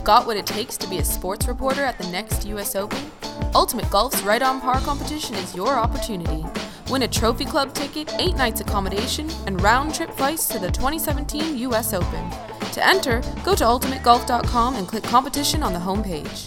You've got what it takes to be a sports reporter at the next US Open? Ultimate Golf's Right on Par competition is your opportunity. Win a Trophy Club ticket, 8 nights accommodation, and round-trip flights to the 2017 US Open. To enter, go to ultimategolf.com and click competition on the homepage.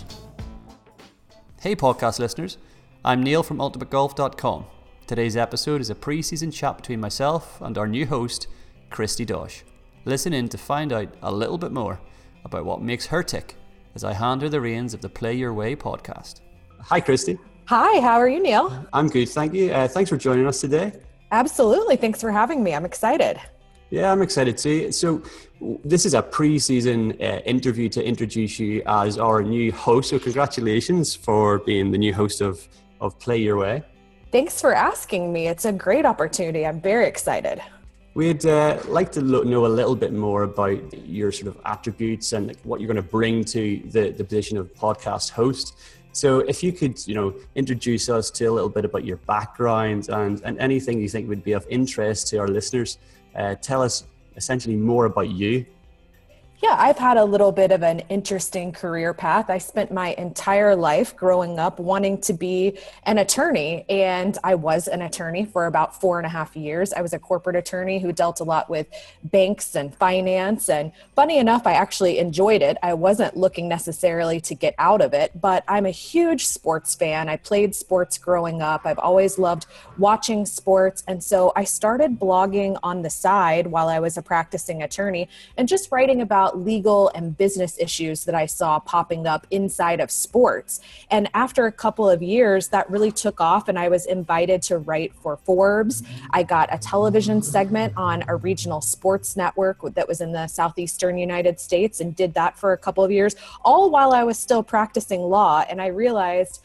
Hey podcast listeners, I'm Neil from ultimategolf.com. Today's episode is a pre-season chat between myself and our new host, Christy Dosh. Listen in to find out a little bit more about what makes her tick as I hand her the reins of the Play Your Way podcast. Hi, Christy. Hi, how are you, Neil? I'm good, thank you. Thanks for joining us today. Absolutely. Thanks for having me. I'm excited. Yeah, I'm excited too. So this is a pre-season interview to introduce you as our new host. So congratulations for being the new host of Play Your Way. Thanks for asking me. It's a great opportunity. I'm very excited. We'd like to know a little bit more about your sort of attributes and what you're going to bring to the position of podcast host. So if you could, introduce us to a little bit about your background and anything you think would be of interest to our listeners, tell us essentially more about you. Yeah, I've had a little bit of an interesting career path. I spent my entire life growing up wanting to be an attorney, and I was an attorney for about 4.5 years. I was a corporate attorney who dealt a lot with banks and finance, and funny enough, I actually enjoyed it. I wasn't looking necessarily to get out of it, but I'm a huge sports fan. I played sports growing up. I've always loved watching sports, and so I started blogging on the side while I was a practicing attorney and just writing about legal and business issues that I saw popping up inside of sports. And after a couple of years, that really took off, and I was invited to write for Forbes. I got a television segment on a regional sports network that was in the southeastern United States, and did that for a couple of years, all while I was still practicing law. And I realized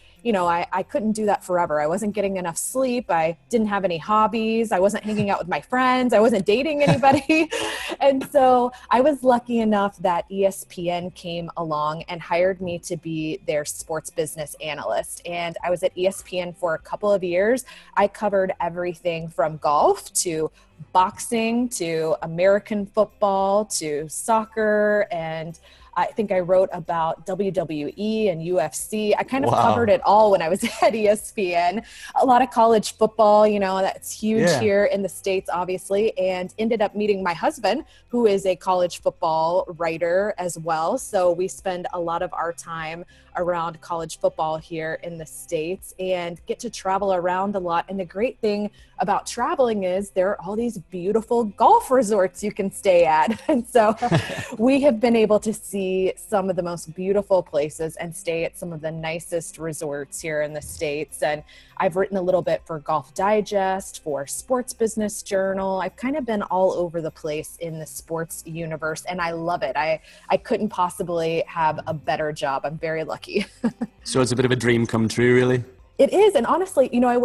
I couldn't do that forever. I wasn't getting enough sleep. I didn't have any hobbies. I wasn't hanging out with my friends. I wasn't dating anybody. And so I was lucky enough that ESPN came along and hired me to be their sports business analyst. And I was at ESPN for a couple of years. I covered everything from golf to boxing to American football to soccer, and I think I wrote about WWE and UFC. I kind of covered it all when I was at ESPN. A lot of college football, that's huge here in the States, obviously, and ended up meeting my husband, who is a college football writer as well. So we spend a lot of our time around college football here in the States and get to travel around a lot. And the great thing about traveling is there are all these beautiful golf resorts you can stay at. And so we have been able to see some of the most beautiful places and stay at some of the nicest resorts here in the States. And I've written a little bit for Golf Digest, for Sports Business Journal. I've kind of been all over the place in the sports universe, and I love it. I couldn't possibly have a better job. I'm very lucky. So it's a bit of a dream come true, really? It is. And honestly,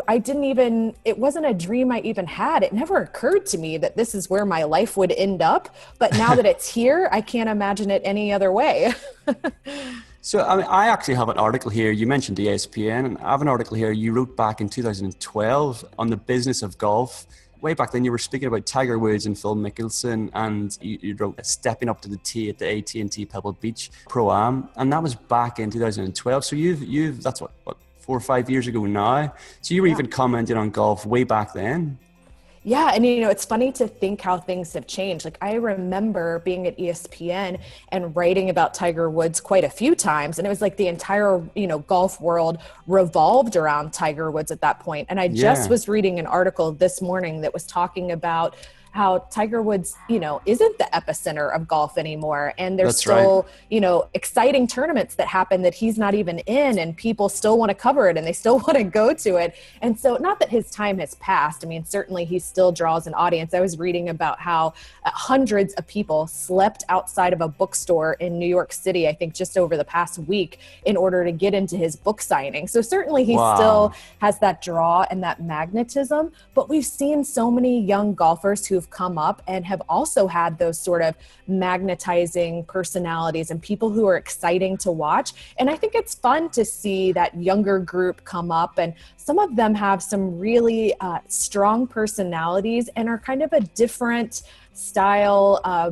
it wasn't a dream I even had. It never occurred to me that this is where my life would end up. But now that it's here, I can't imagine it any other way. So, I actually have an article here. You mentioned ESPN, and I have an article here you wrote back in 2012 on the business of golf. Way back then, you were speaking about Tiger Woods and Phil Mickelson, and you wrote stepping up to the tee at the AT&T Pebble Beach Pro-Am, and that was back in 2012. So you've that's what 4 or 5 years ago now. So you were even commenting on golf way back then. Yeah. And, it's funny to think how things have changed. Like, I remember being at ESPN and writing about Tiger Woods quite a few times. And it was like the entire, golf world revolved around Tiger Woods at that point. And I just was reading an article this morning that was talking about how Tiger Woods, isn't the epicenter of golf anymore. And there's still, exciting tournaments that happen that he's not even in, and people still want to cover it and they still want to go to it. And so, not that his time has passed. I mean, certainly he still draws an audience. I was reading about how hundreds of people slept outside of a bookstore in New York City, I think just over the past week, in order to get into his book signing. So certainly he still has that draw and that magnetism, but we've seen so many young golfers who've come up and have also had those sort of magnetizing personalities and people who are exciting to watch. And I think it's fun to see that younger group come up, and some of them have some really strong personalities and are kind of a different style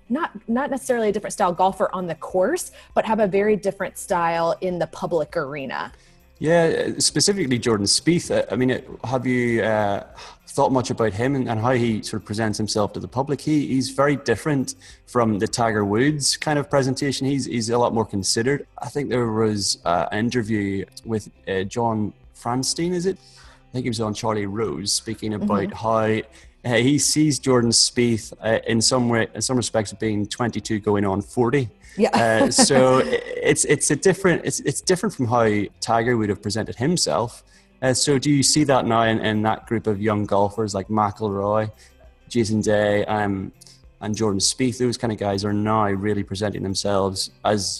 not necessarily a different style golfer on the course, but have a very different style in the public arena. Yeah, specifically Jordan Spieth. I mean, have you thought much about him and how he sort of presents himself to the public? He's very different from the Tiger Woods kind of presentation. He's a lot more considered. I think there was an interview with John Franstein, is it? I think he was on Charlie Rose speaking about how he sees Jordan Spieth in some respects being 22 going on 40. Yeah. So it's different from how Tiger would have presented himself. So do you see that now in that group of young golfers like McIlroy, Jason Day, and Jordan Spieth? Those kind of guys are now really presenting themselves as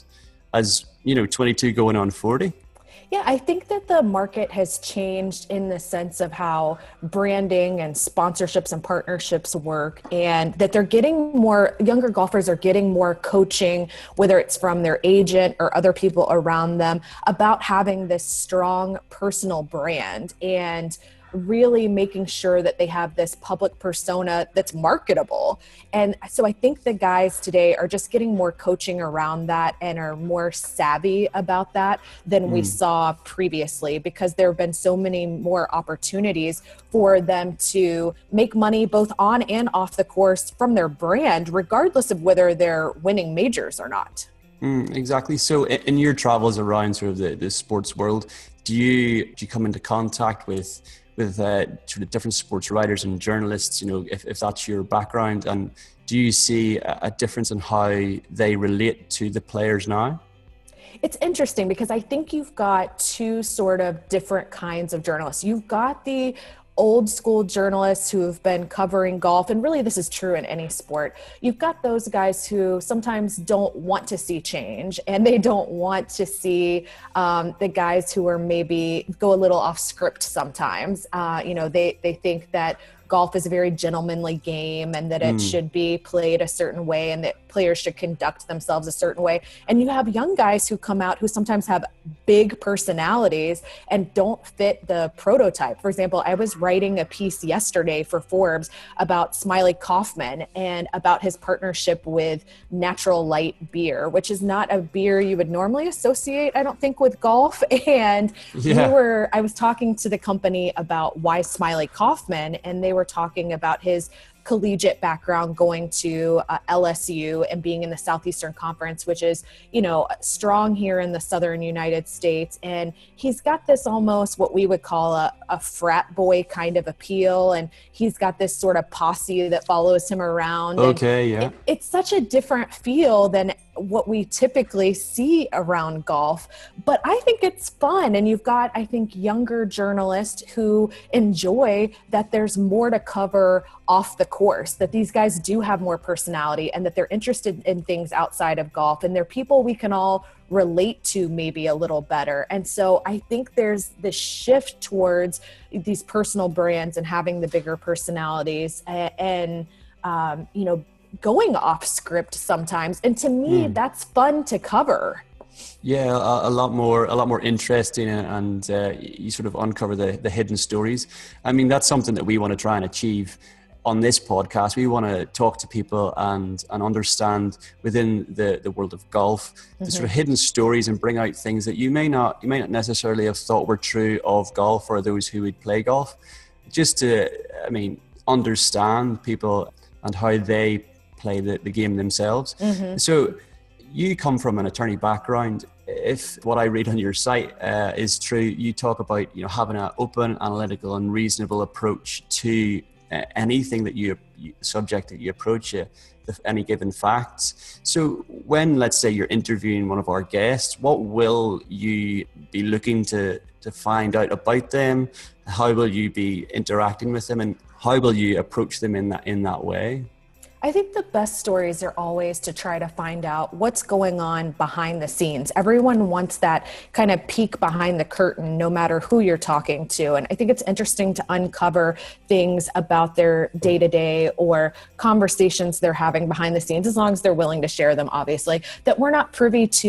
22 going on 40. Yeah, I think that the market has changed in the sense of how branding and sponsorships and partnerships work, and that younger golfers are getting more coaching, whether it's from their agent or other people around them, about having this strong personal brand and really making sure that they have this public persona that's marketable. And so I think the guys today are just getting more coaching around that and are more savvy about that than we saw previously, because there have been so many more opportunities for them to make money both on and off the course from their brand, regardless of whether they're winning majors or not. Exactly. So in your travels around sort of the sports world, do you come into contact with sort of different sports writers and journalists, if that's your background, and do you see a difference in how they relate to the players now? It's interesting because I think you've got two sort of different kinds of journalists. You've got the old school journalists who have been covering golf, and really this is true in any sport. You've got those guys who sometimes don't want to see change, and they don't want to see the guys who are maybe go a little off script sometimes. They think that golf is a very gentlemanly game and that it should be played a certain way and that players should conduct themselves a certain way. And you have young guys who come out who sometimes have big personalities and don't fit the prototype. For example, I was writing a piece yesterday for Forbes about Smiley Kaufman and about his partnership with Natural Light Beer, which is not a beer you would normally associate, I don't think, with golf. And I was talking to the company about why Smiley Kaufman, and they were talking about his collegiate background, going to LSU and being in the Southeastern Conference, which is, strong here in the Southern United States. And he's got this almost what we would call a frat boy kind of appeal. And he's got this sort of posse that follows him around. Okay, yeah. It's such a different feel than what we typically see around golf, but I think it's fun. And you've got, I think, younger journalists who enjoy that there's more to cover off the course, that these guys do have more personality and that they're interested in things outside of golf, and they're people we can all relate to maybe a little better. And so I think there's this shift towards these personal brands and having the bigger personalities and going off script sometimes. And to me, that's fun to cover. Yeah, a lot more interesting, and you sort of uncover the hidden stories. I mean, that's something that we want to try and achieve on this podcast. We want to talk to people and understand within the world of golf the sort of hidden stories, and bring out things that you may not necessarily have thought were true of golf, or those who would play golf, just to understand people and how they play the game themselves. So you come from an attorney background. If what I read on your site is true, you talk about having an open, analytical and reasonable approach to anything that subject that you approach, any given facts. So when, let's say, you're interviewing one of our guests, what will you be looking to find out about them? How will you be interacting with them, and how will you approach them in that way? I think the best stories are always to try to find out what's going on behind the scenes. Everyone wants that kind of peek behind the curtain, no matter who you're talking to. And I think it's interesting to uncover things about their day-to-day or conversations they're having behind the scenes, as long as they're willing to share them, obviously, that we're not privy to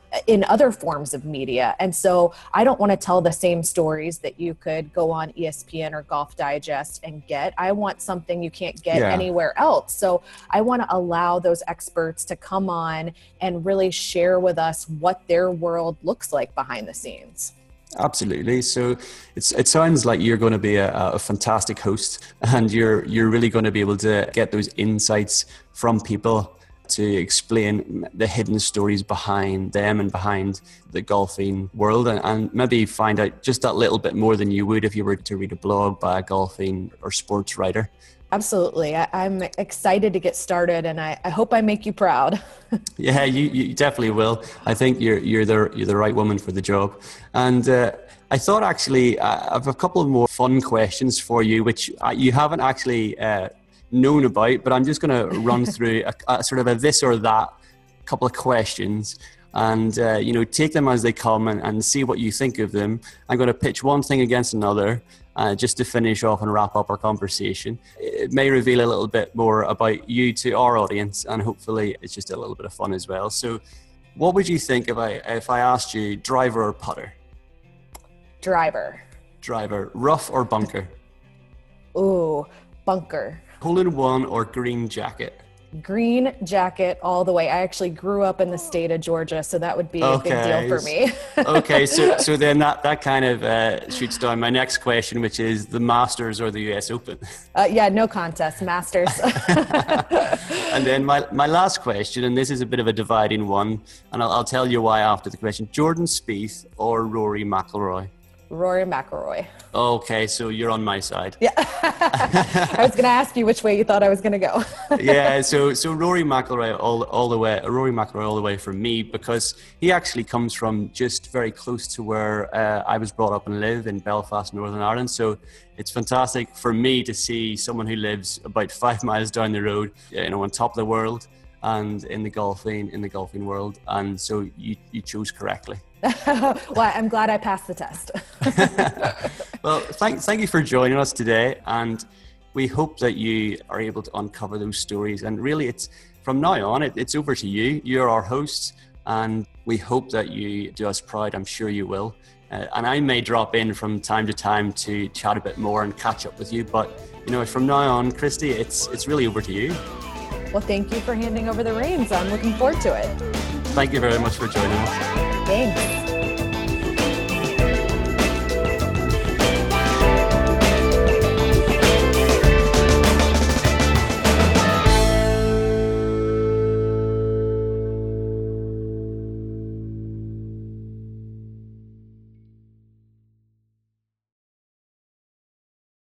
in other forms of media. And so I don't want to tell the same stories that you could go on ESPN or Golf Digest and get. I want something you can't get anywhere else. So I want to allow those experts to come on and really share with us what their world looks like behind the scenes. Absolutely. So it sounds like you're going to be a fantastic host, and you're really going to be able to get those insights from people to explain the hidden stories behind them and behind the golfing world, and maybe find out just that little bit more than you would if you were to read a blog by a golfing or sports writer. Absolutely. I'm excited to get started, and I hope I make you proud. Yeah, you definitely will. I think you're the right woman for the job. And I thought actually I have a couple of more fun questions for you, which you haven't actually known about, but I'm just going to run through a sort of a this or that couple of questions, and take them as they come and see what you think of them. I'm going to pitch one thing against another, just to finish off and wrap up our conversation. It may reveal a little bit more about you to our audience, and hopefully it's just a little bit of fun as well. So what would you think if I asked you driver or putter? Driver. Rough or bunker? Ooh, bunker. Hole in one or green jacket? Green jacket all the way. I actually grew up in the state of Georgia, so that would be a big deal for me. Okay, so then that kind of shoots down my next question, which is the Masters or the US Open? Yeah, no contest, Masters. And then my last question, and this is a bit of a dividing one, and I'll tell you why after the question. Jordan Spieth or Rory McIlroy? Rory McIlroy. Okay, so you're on my side. Yeah. I was going to ask you which way you thought I was going to go. Yeah, so Rory McIlroy all the way. Rory McIlroy all the way from me, because he actually comes from just very close to where I was brought up and live in Belfast, Northern Ireland. So it's fantastic for me to see someone who lives about 5 miles down the road, on top of the world and in the golfing world. And so you chose correctly. Well, I'm glad I passed the test. Well, thank you for joining us today, and we hope that you are able to uncover those stories. And really, it's from now on, it's over to you. You're our host, and we hope that you do us proud. I'm sure you will. And I may drop in from time to time to chat a bit more and catch up with you. But from now on, Christy, it's really over to you. Well, thank you for handing over the reins. I'm looking forward to it. Thank you very much for joining us. Thanks.